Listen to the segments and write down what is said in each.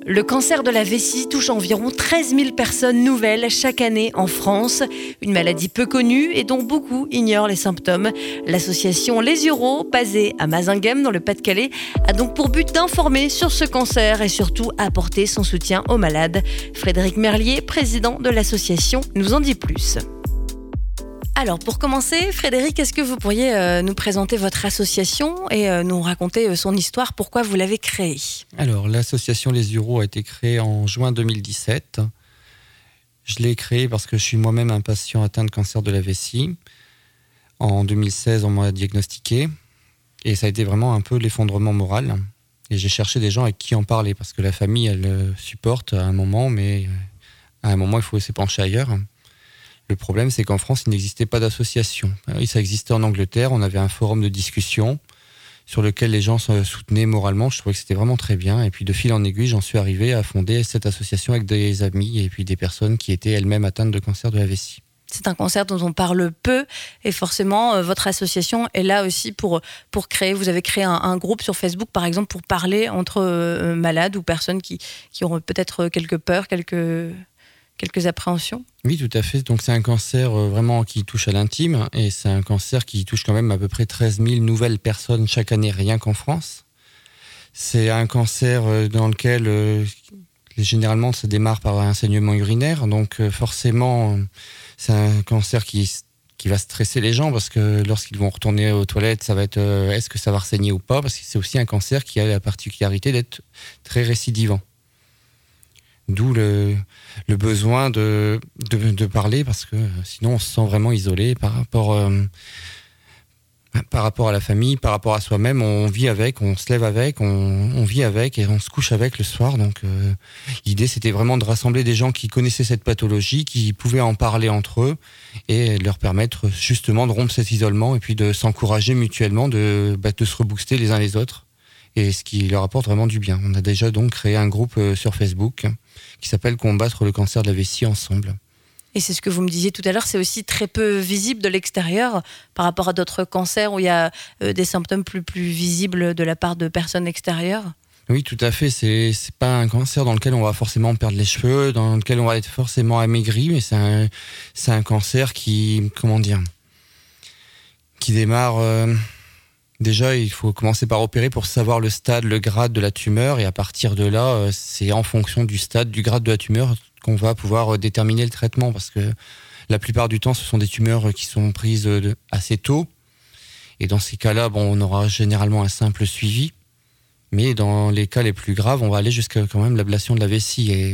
Le cancer de la vessie touche environ 13 000 personnes nouvelles chaque année en France. Une maladie peu connue et dont beaucoup ignorent les symptômes. L'association Les Uros, basée à Mazinguem dans le Pas-de-Calais, a donc pour but d'informer sur ce cancer et surtout apporter son soutien aux malades. Frédéric Merlier, président de l'association, nous en dit plus. Alors, pour commencer, Frédéric, est-ce que vous pourriez nous présenter votre association et nous raconter son histoire, pourquoi vous l'avez créée ? Alors, l'association Les Uros a été créée en juin 2017. Je l'ai créée parce que je suis moi-même un patient atteint de cancer de la vessie. En 2016, on m'a diagnostiqué et ça a été vraiment un peu l'effondrement moral. Et j'ai cherché des gens avec qui en parler parce que la famille, elle supporte à un moment, mais à un moment, il faut s'épancher ailleurs. Le problème, c'est qu'en France, il n'existait pas d'association. Ça existait en Angleterre, on avait un forum de discussion sur lequel les gens se soutenaient moralement. Je trouvais que c'était vraiment très bien. Et puis, de fil en aiguille, j'en suis arrivé à fonder cette association avec des amis et puis des personnes qui étaient elles-mêmes atteintes de cancer de la vessie. C'est un cancer dont on parle peu et forcément, votre association est là aussi pour créer. Vous avez créé un groupe sur Facebook, par exemple, pour parler entre malades ou personnes qui auront peut-être quelques peurs, quelques appréhensions. Oui, tout à fait. Donc, c'est un cancer vraiment qui touche à l'intime et c'est un cancer qui touche quand même à peu près 13 000 nouvelles personnes chaque année, rien qu'en France. C'est un cancer dans lequel, généralement, ça démarre par un saignement urinaire. Donc, forcément, c'est un cancer qui va stresser les gens parce que lorsqu'ils vont retourner aux toilettes, ça va être est-ce que ça va saigner ou pas ? Parce que c'est aussi un cancer qui a la particularité d'être très récidivant. D'où le besoin de parler parce que sinon on se sent vraiment isolé par rapport à la famille, par rapport à soi-même. On vit avec, on se lève avec, on vit avec et on se couche avec le soir. Donc l'idée c'était vraiment de rassembler des gens qui connaissaient cette pathologie, qui pouvaient en parler entre eux et de leur permettre justement de rompre cet isolement et puis de s'encourager mutuellement, de se rebooster les uns les autres. Et ce qui leur apporte vraiment du bien. On a déjà donc créé un groupe sur Facebook qui s'appelle « Combattre le cancer de la vessie ensemble ». Et c'est ce que vous me disiez tout à l'heure, c'est aussi très peu visible de l'extérieur par rapport à d'autres cancers où il y a des symptômes plus visibles de la part de personnes extérieures. Oui, tout à fait. C'est pas un cancer dans lequel on va forcément perdre les cheveux, dans lequel on va être forcément amaigri, mais c'est un cancer qui démarre... Déjà, il faut commencer par opérer pour savoir le stade, le grade de la tumeur. Et à partir de là, c'est en fonction du stade, du grade de la tumeur qu'on va pouvoir déterminer le traitement. Parce que la plupart du temps, ce sont des tumeurs qui sont prises assez tôt. Et dans ces cas-là, on aura généralement un simple suivi. Mais dans les cas les plus graves, on va aller jusqu'à quand même l'ablation de la vessie. Et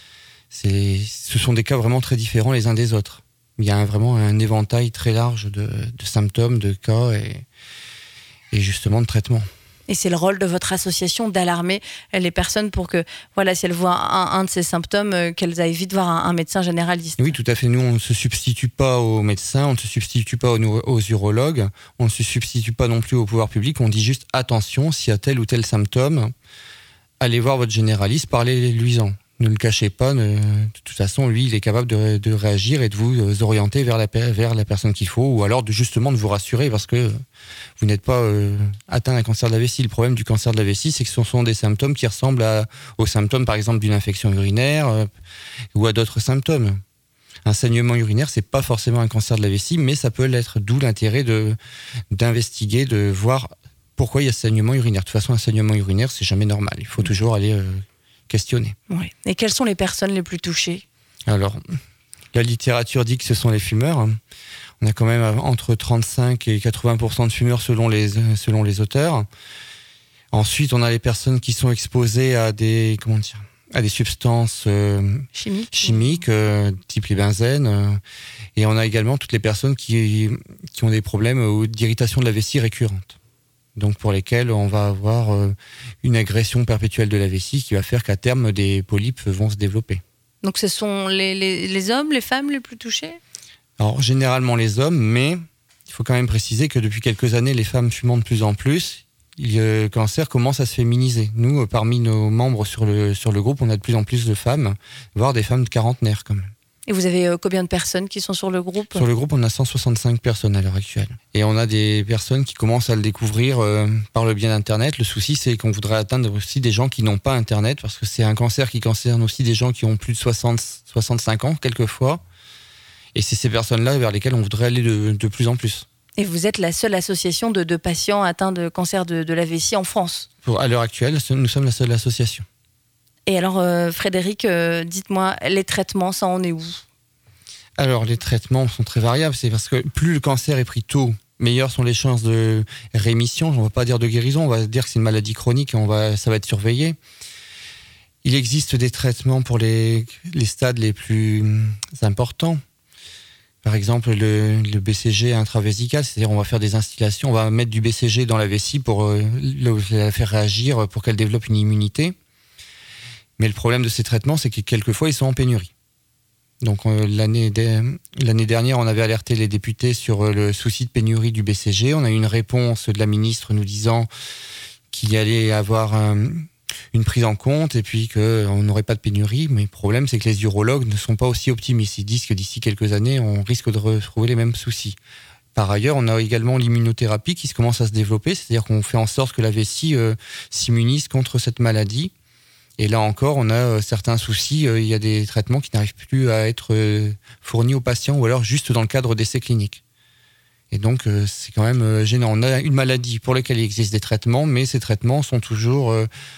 ce sont des cas vraiment très différents les uns des autres. Il y a vraiment un éventail très large de symptômes, de cas et justement de traitement. Et c'est le rôle de votre association d'alarmer les personnes pour que, si elles voient un de ces symptômes, qu'elles aillent vite voir un médecin généraliste. Oui, tout à fait. Nous, on ne se substitue pas aux médecins, on ne se substitue pas aux urologues, on ne se substitue pas non plus au pouvoir public. On dit juste attention, s'il y a tel ou tel symptôme, allez voir votre généraliste, parlez-lui-en. Ne le cachez pas. De toute façon, lui, il est capable de réagir et de vous orienter vers la personne qu'il faut, ou alors justement de vous rassurer parce que vous n'êtes pas atteint d'un cancer de la vessie. Le problème du cancer de la vessie, c'est que ce sont des symptômes qui ressemblent aux symptômes, par exemple, d'une infection urinaire ou à d'autres symptômes. Un saignement urinaire, c'est pas forcément un cancer de la vessie, mais ça peut l'être. D'où l'intérêt d'investiguer, de voir pourquoi il y a ce saignement urinaire. De toute façon, un saignement urinaire, c'est jamais normal. Il faut toujours aller questionner. Oui. Et quelles sont les personnes les plus touchées ? Alors, la littérature dit que ce sont les fumeurs. On a quand même entre 35 et 80% de fumeurs selon les auteurs. Ensuite, on a les personnes qui sont exposées à des substances chimiques type les benzènes. Et on a également toutes les personnes qui ont des problèmes d'irritation de la vessie récurrente. Donc pour lesquels on va avoir une agression perpétuelle de la vessie qui va faire qu'à terme, des polypes vont se développer. Donc ce sont les hommes, les femmes les plus touchés ? Alors généralement les hommes, mais il faut quand même préciser que depuis quelques années, les femmes fumant de plus en plus, le cancer commence à se féminiser. Nous, parmi nos membres sur le groupe, on a de plus en plus de femmes, voire des femmes de quarantenaires quand même. Et vous avez combien de personnes qui sont sur le groupe ? Sur le groupe, on a 165 personnes à l'heure actuelle. Et on a des personnes qui commencent à le découvrir par le biais d'Internet. Le souci, c'est qu'on voudrait atteindre aussi des gens qui n'ont pas Internet, parce que c'est un cancer qui concerne aussi des gens qui ont plus de 65 ans, quelquefois. Et c'est ces personnes-là vers lesquelles on voudrait aller de plus en plus. Et vous êtes la seule association de patients atteints de cancer de la vessie en France ? À l'heure actuelle, nous sommes la seule association. Et alors, Frédéric, dites-moi, les traitements, ça en est où ? Alors, les traitements sont très variables. C'est parce que plus le cancer est pris tôt, meilleures sont les chances de rémission. On ne va pas dire de guérison, on va dire que c'est une maladie chronique et ça va être surveillé. Il existe des traitements pour les stades les plus importants. Par exemple, le BCG intravésical, c'est-à-dire on va faire des instillations, on va mettre du BCG dans la vessie pour la faire réagir, pour qu'elle développe une immunité. Mais le problème de ces traitements, c'est que quelquefois, ils sont en pénurie. Donc l'année dernière, on avait alerté les députés sur le souci de pénurie du BCG. On a eu une réponse de la ministre nous disant qu'il y allait avoir une prise en compte et puis qu'on n'aurait pas de pénurie. Mais le problème, c'est que les urologues ne sont pas aussi optimistes. Ils disent que d'ici quelques années, on risque de retrouver les mêmes soucis. Par ailleurs, on a également l'immunothérapie qui commence à se développer, c'est-à-dire qu'on fait en sorte que la vessie s'immunise contre cette maladie. Et là encore, on a certains soucis. Il y a des traitements qui n'arrivent plus à être fournis aux patients ou alors juste dans le cadre d'essais cliniques. Et donc, c'est quand même gênant. On a une maladie pour laquelle il existe des traitements, mais ces traitements sont toujours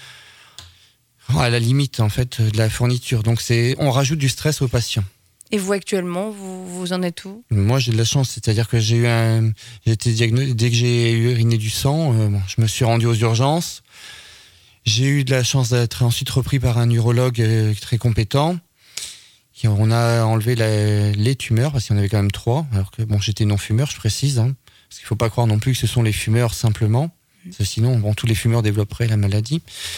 à la limite en fait, de la fourniture. Donc, on rajoute du stress aux patients. Et vous, actuellement, vous en êtes où ? Moi, j'ai de la chance. C'est-à-dire que j'ai été diagnostiqué dès que j'ai uriné du sang. Je me suis rendu aux urgences. J'ai eu de la chance d'être ensuite repris par un urologue très compétent. On a enlevé les tumeurs, parce qu'il y en avait quand même 3. Alors que j'étais non-fumeur, je précise. Parce qu'il ne faut pas croire non plus que ce sont les fumeurs simplement. Parce que sinon, tous les fumeurs développeraient la maladie.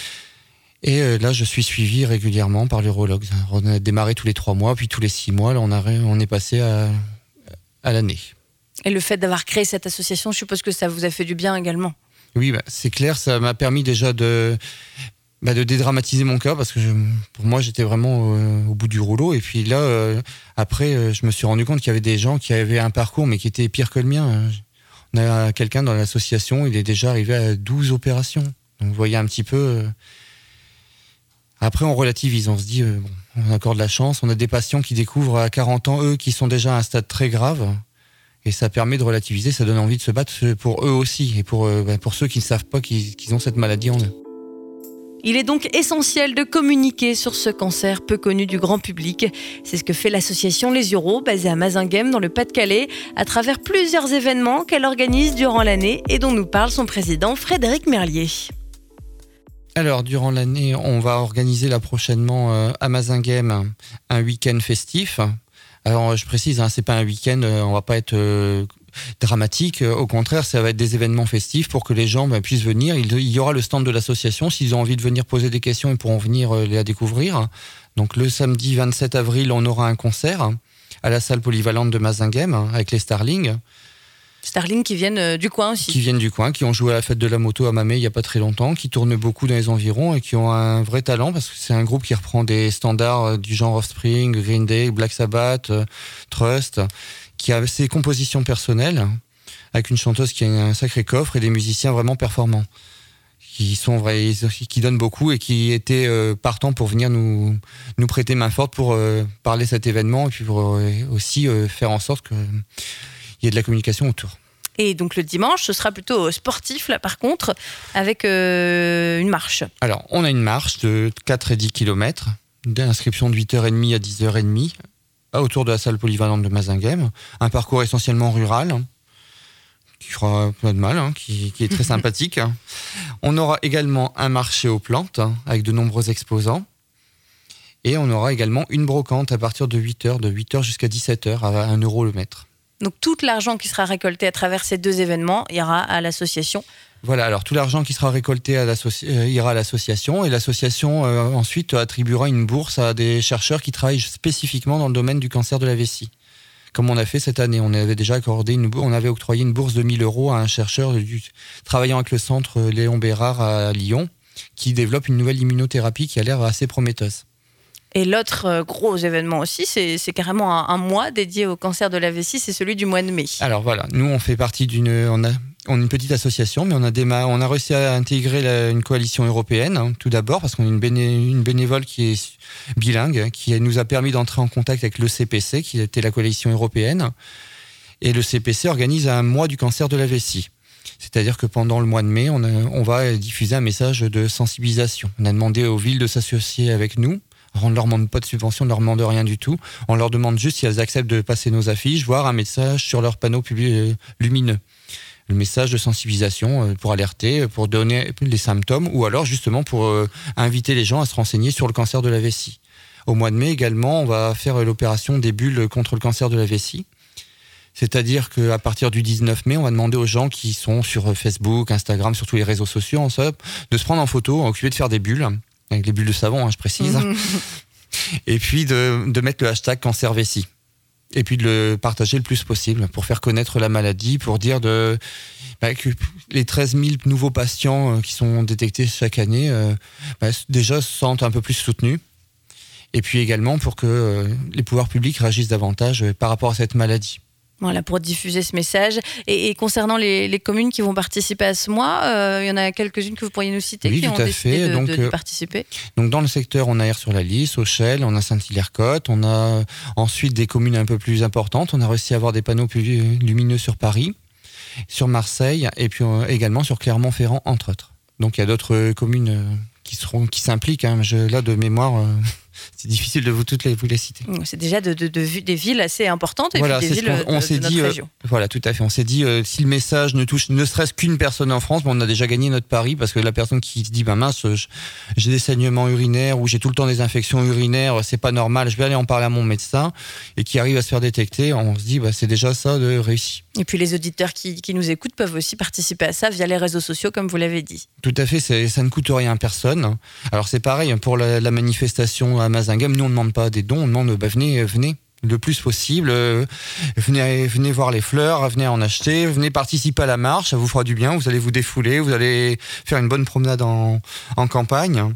Et là, je suis suivi régulièrement par l'urologue. On a démarré tous les 3 mois, puis tous les 6 mois. Là, on est passé à l'année. Et le fait d'avoir créé cette association, je suppose que ça vous a fait du bien également ? Oui, c'est clair, ça m'a permis déjà de dédramatiser mon cas parce que pour moi, j'étais vraiment au bout du rouleau. Et puis là, après, je me suis rendu compte qu'il y avait des gens qui avaient un parcours mais qui était pire que le mien. On a quelqu'un dans l'association, il est déjà arrivé à 12 opérations. Donc vous voyez un petit peu... Après, on relativise, on se dit, on a encore de la chance. On a des patients qui découvrent à 40 ans, eux, qui sont déjà à un stade très grave. Et ça permet de relativiser, ça donne envie de se battre pour eux aussi et pour ceux qui ne savent pas qu'ils ont cette maladie en eux. Il est donc essentiel de communiquer sur ce cancer peu connu du grand public. C'est ce que fait l'association Les Uros, basée à Mazinguem dans le Pas-de-Calais, à travers plusieurs événements qu'elle organise durant l'année et dont nous parle son président Frédéric Merlier. Alors, durant l'année, on va organiser là prochainement à Mazinguem un week-end festif. Alors, je précise, c'est pas un week-end, on va pas être dramatique. Au contraire, ça va être des événements festifs pour que les gens puissent venir. Il y aura le stand de l'association. S'ils ont envie de venir poser des questions, ils pourront venir la découvrir. Donc, le samedi 27 avril, on aura un concert à la salle polyvalente de Mazinguem avec les Starlings. Starlings qui viennent du coin aussi. Qui viennent du coin, qui ont joué à la fête de la moto à Mamet il n'y a pas très longtemps, qui tournent beaucoup dans les environs et qui ont un vrai talent parce que c'est un groupe qui reprend des standards du genre Offspring, Green Day, Black Sabbath, Trust, qui a ses compositions personnelles avec une chanteuse qui a un sacré coffre et des musiciens vraiment performants qui donnent beaucoup et qui étaient partants pour venir nous prêter main forte pour parler de cet événement et puis pour aussi faire en sorte qu'il y ait de la communication autour. Et donc le dimanche, ce sera plutôt sportif, là par contre, avec une marche. Alors, on a une marche de 4 et 10 km, d'inscription de 8h30 à 10h30, autour de la salle polyvalente de Mazinguem. Un parcours essentiellement rural, qui fera pas de mal, qui est très sympathique. On aura également un marché aux plantes, avec de nombreux exposants. Et on aura également une brocante à partir de 8h, de 8h jusqu'à 17h, à 1 € le mètre. Donc tout l'argent qui sera récolté à travers ces 2 événements ira à l'association. Voilà, alors tout l'argent qui sera récolté ira à l'association et l'association ensuite attribuera une bourse à des chercheurs qui travaillent spécifiquement dans le domaine du cancer de la vessie. Comme on a fait cette année, on avait déjà on avait octroyé une bourse de 1 000 € à un chercheur travaillant avec le centre Léon Bérard à Lyon qui développe une nouvelle immunothérapie qui a l'air assez prometteuse. Et l'autre gros événement aussi, c'est carrément un mois dédié au cancer de la vessie, c'est celui du mois de mai. Alors voilà, nous on fait partie on a une petite association, mais on a réussi à intégrer une coalition européenne, hein, tout d'abord, parce qu'on a une bénévole qui est bilingue, qui nous a permis d'entrer en contact avec le CPC, qui était la coalition européenne. Et le CPC organise un mois du cancer de la vessie. C'est-à-dire que pendant le mois de mai, on va diffuser un message de sensibilisation. On a demandé aux villes de s'associer avec nous. On ne leur demande pas de subvention, on ne leur demande rien du tout. On leur demande juste si elles acceptent de passer nos affiches, voire un message sur leur panneau lumineux. Le message de sensibilisation pour alerter, pour donner les symptômes, ou alors justement pour inviter les gens à se renseigner sur le cancer de la vessie. Au mois de mai également, on va faire l'opération des bulles contre le cancer de la vessie. C'est-à-dire qu'à partir du 19 mai, on va demander aux gens qui sont sur Facebook, Instagram, sur tous les réseaux sociaux, de se prendre en photo, occupés de faire des bulles, avec les bulles de savon, hein, je précise, et puis de mettre le hashtag cancer vessie. Et puis de le partager le plus possible pour faire connaître la maladie, pour dire que les 13 000 nouveaux patients qui sont détectés chaque année déjà se sentent un peu plus soutenus. Et puis également pour que les pouvoirs publics réagissent davantage par rapport à cette maladie. Voilà, pour diffuser ce message. Et concernant les communes qui vont participer à ce mois, il y en a quelques-unes que vous pourriez nous citer qui ont décidé de participer. Donc dans le secteur, on a Aire-sur-la-Lys, Auchel, on a Saint-Hilaire-Côte, on a ensuite des communes un peu plus importantes. On a réussi à avoir des panneaux plus lumineux sur Paris, sur Marseille et puis également sur Clermont-Ferrand, entre autres. Donc il y a d'autres communes qui s'impliquent. Hein. Là, de mémoire... c'est difficile de vous les citer. C'est déjà des villes assez importantes et voilà, puis des villes de notre région. Voilà, tout à fait. On s'est dit, si le message ne touche ne serait-ce qu'une personne en France, on a déjà gagné notre pari, parce que la personne qui se dit, mince, j'ai des saignements urinaires ou j'ai tout le temps des infections urinaires, c'est pas normal, je vais aller en parler à mon médecin, et qui arrive à se faire détecter, on se dit, c'est déjà ça de réussi. Et puis les auditeurs qui nous écoutent peuvent aussi participer à ça via les réseaux sociaux, comme vous l'avez dit. Tout à fait, ça ne coûte rien à personne. Alors c'est pareil, pour la manifestation à Mazinguem, nous on ne demande pas des dons, on demande venez le plus possible, venez voir les fleurs, venez en acheter, venez participer à la marche, ça vous fera du bien, vous allez vous défouler, vous allez faire une bonne promenade en campagne.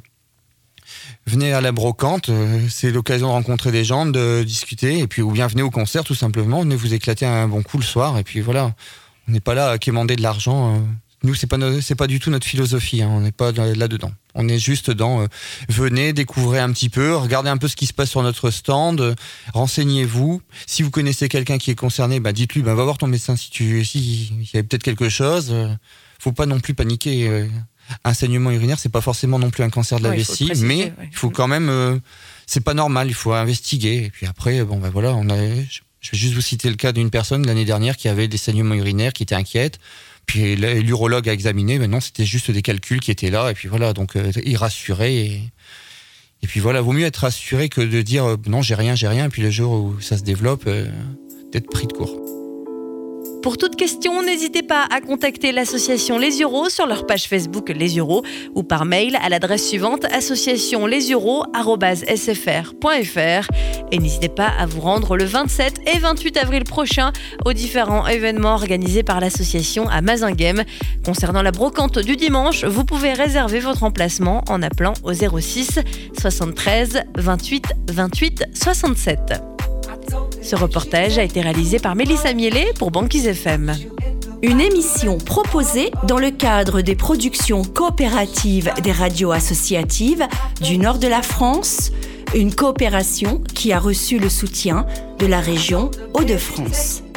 Venez à la brocante, c'est l'occasion de rencontrer des gens, de discuter, et puis ou bien venez au concert tout simplement, venez vous éclater un bon coup le soir, et puis voilà, on n'est pas là à quémander de l'argent. Nous, c'est pas du tout notre philosophie, hein. On n'est pas là-dedans. On est juste dans venez, découvrez un petit peu, regardez un peu ce qui se passe sur notre stand, renseignez-vous. Si vous connaissez quelqu'un qui est concerné, dites-lui, va voir ton médecin si il y a peut-être quelque chose. Faut pas non plus paniquer. Un saignement urinaire, c'est pas forcément non plus un cancer de la vessie, mais il faut quand même, c'est pas normal, il faut investiguer. Et puis après, voilà, je vais juste vous citer le cas d'une personne l'année dernière qui avait des saignements urinaires, qui était inquiète. Puis l'urologue a examiné, mais non, c'était juste des calculs qui étaient là, et puis voilà, donc il rassurait, et puis voilà, vaut mieux être rassuré que de dire non, j'ai rien, et puis le jour où ça se développe, d'être pris de court. Pour toute question, n'hésitez pas à contacter l'association Les Uros sur leur page Facebook Les Uros ou par mail à l'adresse suivante associationlesuros@sfr.fr. Et n'hésitez pas à vous rendre le 27 et 28 avril prochain aux différents événements organisés par l'association à Mazinguem. Concernant la brocante du dimanche, vous pouvez réserver votre emplacement en appelant au 06 73 28 28 67. Ce reportage a été réalisé par Mélissa Miellet pour Banquise FM. Une émission proposée dans le cadre des productions coopératives des radios associatives du nord de la France, une coopération qui a reçu le soutien de la région Hauts-de-France.